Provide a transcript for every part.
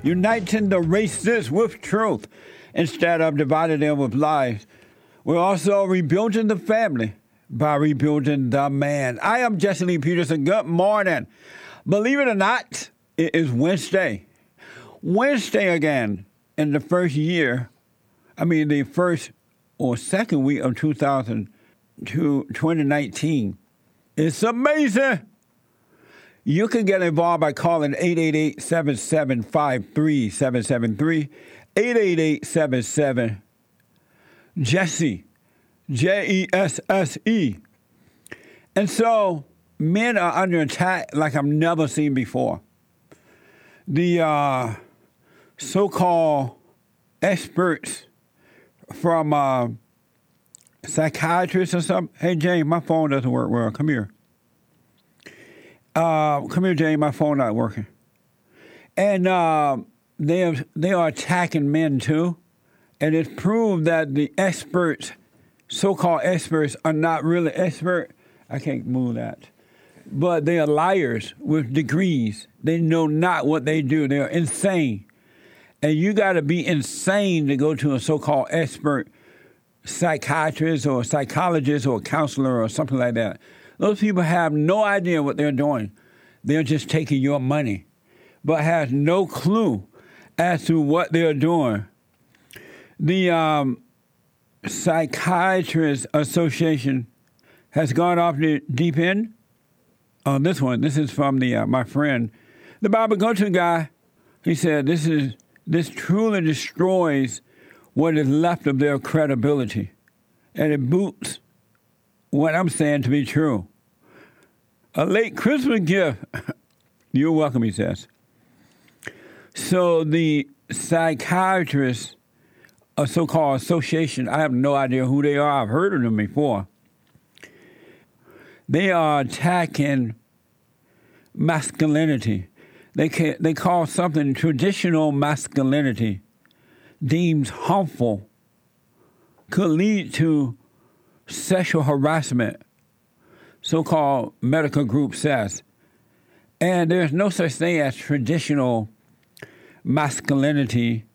uniting the races with truth instead of dividing them with lies. We're also rebuilding the family by rebuilding the man. I am Jesse Lee Peterson. Good morning. Believe it or not, it is Wednesday. Wednesday again in the the first or second week of 2019. It's amazing. You can get involved by calling 888-775-3773, 888-77-JESSE, Jesse. And so men are under attack like I've never seen before. The so-called experts from psychiatrists or something. Hey, Jane, my phone doesn't work well. Come here. Come here, Jane. My phone not working. And they are attacking men, too. And it's proved that the experts, so-called experts, are not really expert. I can't move that. But they are liars with degrees. They know not what they do. They are insane. And you got to be insane to go to a so-called expert psychiatrist or psychologist or counselor or something like that. Those people have no idea what they're doing. They're just taking your money, but has no clue as to what they're doing. The Psychiatrists Association has gone off the deep end on this one. This is from my friend, the Bible go-to guy. He said, this truly destroys what is left of their credibility. And it boots what I'm saying to be true. A late Christmas gift. You're welcome, he says. So the psychiatrists, a so-called association, I have no idea who they are. I've heard of them before. They are attacking masculinity. They call something traditional masculinity deemed harmful, could lead to sexual harassment, so-called medical group says. And there's no such thing as traditional masculinity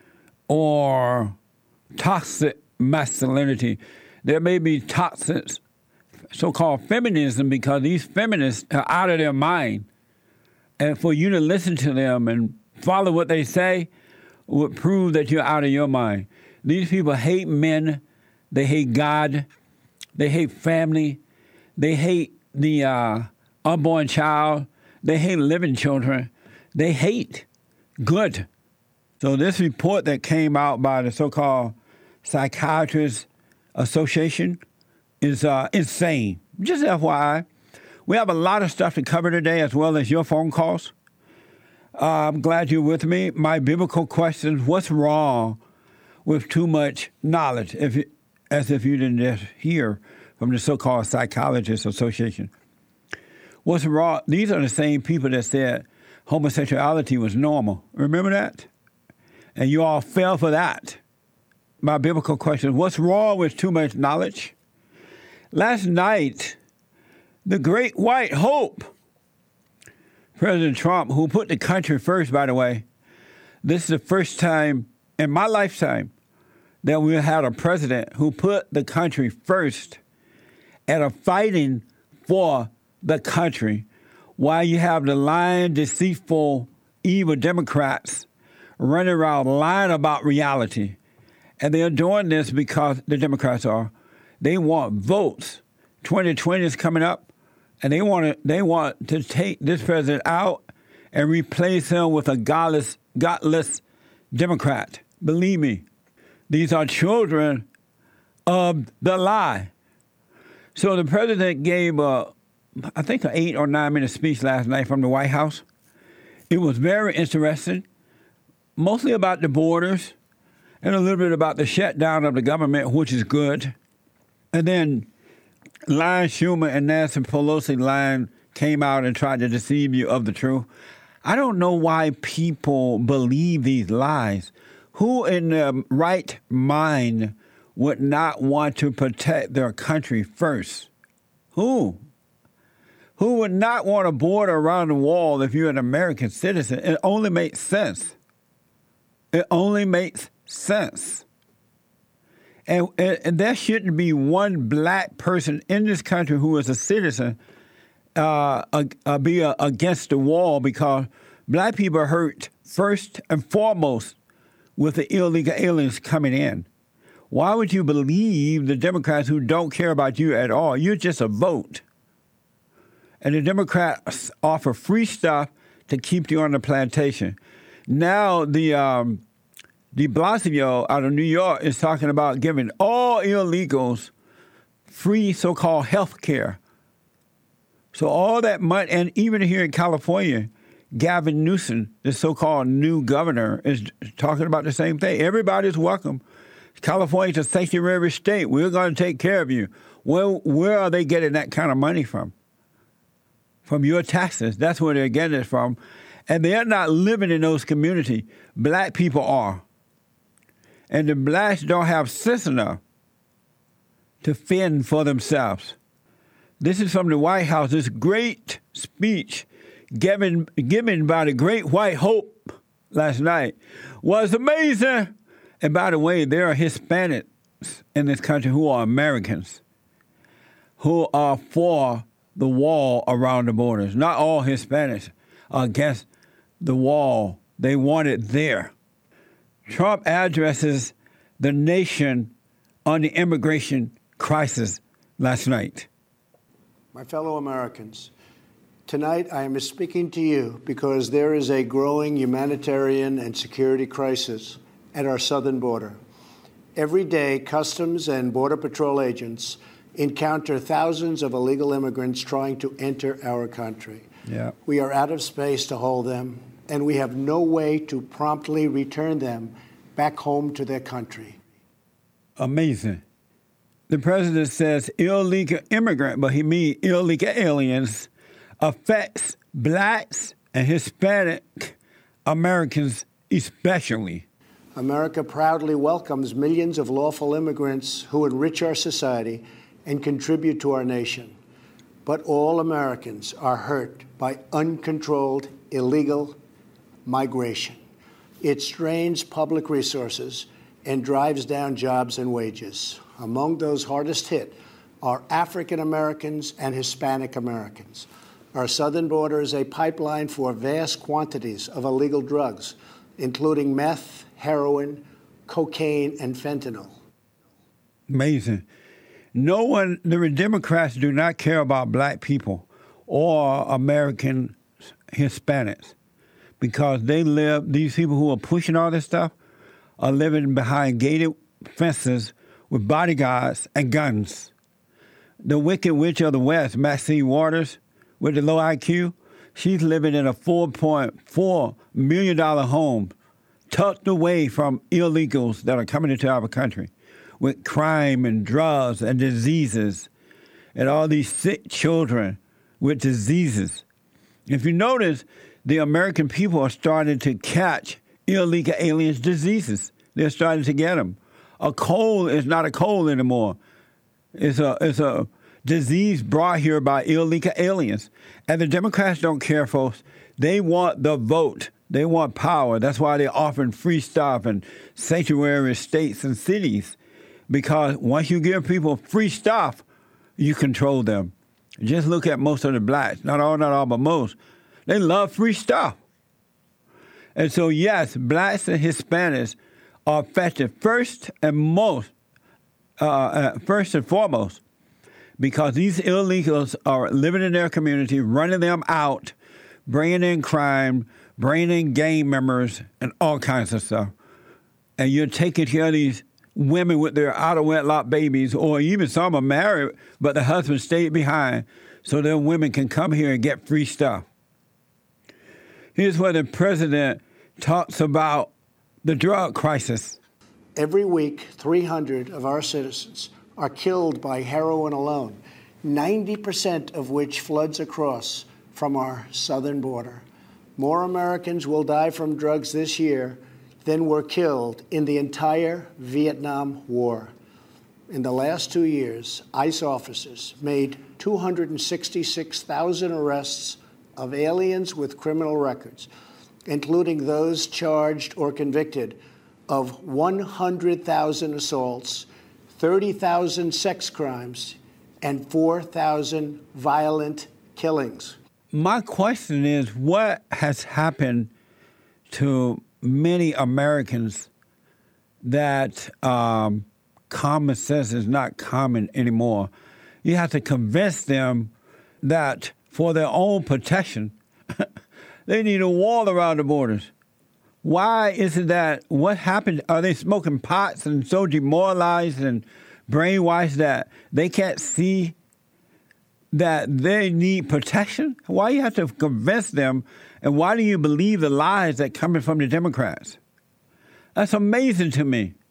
or toxic masculinity. There may be toxic so-called feminism because these feminists are out of their mind. And for you to listen to them and follow what they say would prove that you're out of your mind. These people hate men. They hate God. They hate family. They hate the unborn child. They hate living children. They hate good. So this report that came out by the so-called Psychiatrists Association is insane. Just FYI. We have a lot of stuff to cover today as well as your phone calls. I'm glad you're with me. My biblical questions, what's wrong with too much knowledge, as if you didn't just hear from the so-called Psychologists Association. What's wrong? These are the same people that said homosexuality was normal. Remember that? And you all fell for that. My biblical question, what's wrong with too much knowledge? Last night, the great white hope, President Trump, who put the country first, by the way, this is the first time in my lifetime that we had a president who put the country first and are fighting for the country while you have the lying, deceitful, evil Democrats running around lying about reality. And they are doing this because they want votes. 2020 is coming up, and they want to take this president out and replace him with a godless Democrat. Believe me, these are children of the lie. So the president gave, I think, an 8 or 9 minute speech last night from the White House. It was very interesting, mostly about the borders and a little bit about the shutdown of the government, which is good. And then Lion Schumer and Nancy Pelosi came out and tried to deceive you of the truth. I don't know why people believe these lies. Who in their right mind would not want to protect their country first? Who? Who would not want a border around the wall if you're an American citizen? It only makes sense. It only makes sense. And there shouldn't be one black person in this country who is a citizen be against the wall, because black people are hurt first and foremost with the illegal aliens coming in. Why would you believe the Democrats who don't care about you at all? You're just a vote. And the Democrats offer free stuff to keep you on the plantation. Now de Blasio out of New York is talking about giving all illegals free so-called health care. So all that money, and even here in California, Gavin Newsom, the so-called new governor, is talking about the same thing. Everybody's welcome. California's a sanctuary state. We're going to take care of you. Well, where are they getting that kind of money from? From your taxes. That's where they're getting it from. And they're not living in those communities. Black people are. And the blacks don't have sense enough to fend for themselves. This is from the White House, this great speech given by the Great White Hope last night was amazing. And by the way, there are Hispanics in this country who are Americans, who are for the wall around the borders. Not all Hispanics are against the wall. They want it there. Trump addresses the nation on the immigration crisis last night. My fellow Americans, tonight I am speaking to you because there is a growing humanitarian and security crisis at our southern border. Every day, Customs and Border Patrol agents encounter thousands of illegal immigrants trying to enter our country. Yeah. We are out of space to hold them, and we have no way to promptly return them back home to their country. Amazing. The president says illegal immigrant, but he means illegal aliens, affects blacks and Hispanic Americans especially. America proudly welcomes millions of lawful immigrants who enrich our society and contribute to our nation. But all Americans are hurt by uncontrolled illegal migration. It strains public resources and drives down jobs and wages. Among those hardest hit are African Americans and Hispanic Americans. Our southern border is a pipeline for vast quantities of illegal drugs, including meth, heroin, cocaine, and fentanyl. Amazing. The Democrats do not care about black people or American Hispanics, because these people who are pushing all this stuff are living behind gated fences with bodyguards and guns. The Wicked Witch of the West, Maxine Waters, with the low IQ, she's living in a $4.4 million home tucked away from illegals that are coming into our country with crime and drugs and diseases and all these sick children with diseases. If you notice, the American people are starting to catch illegal aliens' diseases. They're starting to get them. A cold is not a cold anymore. It's a disease brought here by illegal aliens. And the Democrats don't care, folks. They want the vote. They want power. That's why they're offering free stuff and sanctuary states and cities. Because once you give people free stuff, you control them. Just look at most of the blacks. Not all, but most. They love free stuff. And so, yes, blacks and Hispanics are affected first and foremost, because these illegals are living in their community, running them out, bringing in crime, bringing in gang members, and all kinds of stuff. And you're taking care of these women with their out-of-wedlock babies, or even some are married, but the husband stayed behind, so their women can come here and get free stuff. Here's where the president talks about the drug crisis. Every week, 300 of our citizens are killed by heroin alone, 90% of which floods across from our southern border. More Americans will die from drugs this year than were killed in the entire Vietnam War. In the last 2 years, ICE officers made 266,000 arrests of aliens with criminal records. including those charged or convicted of 100,000 assaults, 30,000 sex crimes, and 4,000 violent killings. My question is, what has happened to many Americans that common sense is not common anymore? You have to convince them that for their own protection, they need a wall around the borders. Why is it that, what happened? Are they smoking pots and so demoralized and brainwashed that they can't see that they need protection? Why do you have to convince them, and why do you believe the lies that coming from the Democrats? That's amazing to me.